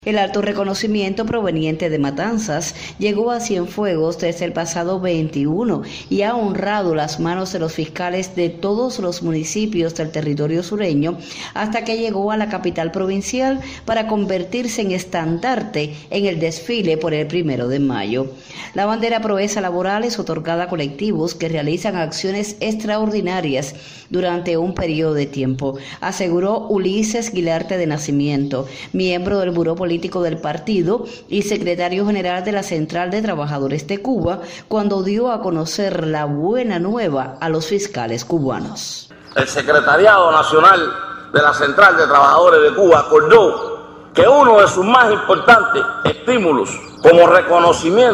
El alto reconocimiento proveniente de Matanzas llegó a Cienfuegos desde el pasado 21 y ha honrado las manos de los fiscales de todos los municipios del territorio sureño hasta que llegó a la capital provincial para convertirse en estandarte en el desfile por el 1 de mayo. La bandera proeza laboral es otorgada a colectivos que realizan acciones extraordinarias durante un periodo de tiempo, aseguró Ulises Guilarte de Nacimiento, miembro del Buró Político del partido y secretario general de la Central de Trabajadores de Cuba, cuando dio a conocer la buena nueva a los fiscales cubanos. El Secretariado Nacional de la Central de Trabajadores de Cuba acordó que uno de sus más importantes estímulos como reconocimiento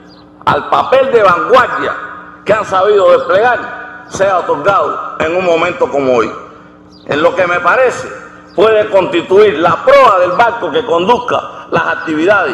al papel de vanguardia que han sabido desplegar sea otorgado en un momento como hoy, en lo que me parece puede constituir la proa del barco que conduzca las actividades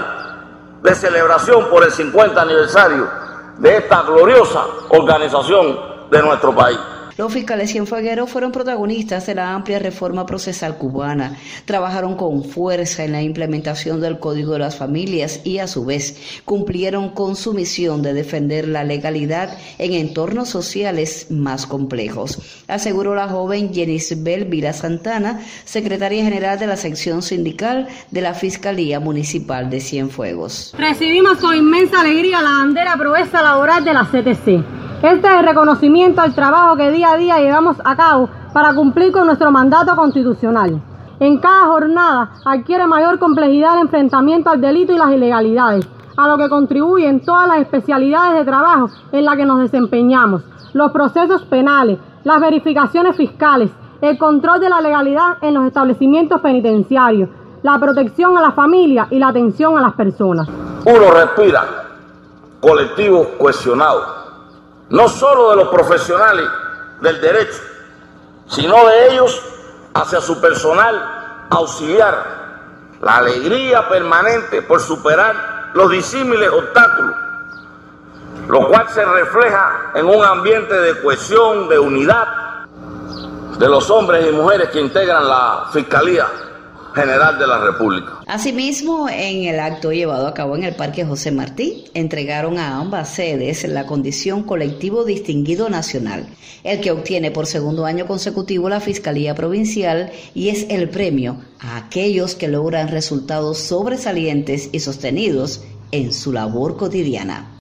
de celebración por el 50 aniversario de esta gloriosa organización de nuestro país. Los fiscales cienfuegueros fueron protagonistas de la amplia reforma procesal cubana. Trabajaron con fuerza en la implementación del Código de las Familias y, a su vez, cumplieron con su misión de defender la legalidad en entornos sociales más complejos, aseguró la joven Yenisbel Vila Santana, secretaria general de la sección sindical de la Fiscalía Municipal de Cienfuegos. Recibimos con inmensa alegría la bandera proeza laboral de la CTC. Este es el reconocimiento al trabajo que día a día llevamos a cabo para cumplir con nuestro mandato constitucional. En cada jornada adquiere mayor complejidad el enfrentamiento al delito y las ilegalidades, a lo que contribuyen todas las especialidades de trabajo en las que nos desempeñamos, los procesos penales, las verificaciones fiscales, el control de la legalidad en los establecimientos penitenciarios, la protección a la familia y la atención a las personas. Uno respira colectivos cohesionados, no solo de los profesionales del derecho, sino de ellos hacia su personal auxiliar. La alegría permanente por superar los disímiles obstáculos, lo cual se refleja en un ambiente de cohesión, de unidad de los hombres y mujeres que integran la Fiscalía General de la República. Asimismo, en el acto llevado a cabo en el Parque José Martí, entregaron a ambas sedes la condición colectivo distinguido nacional, el que obtiene por segundo año consecutivo la Fiscalía Provincial, y es el premio a aquellos que logran resultados sobresalientes y sostenidos en su labor cotidiana.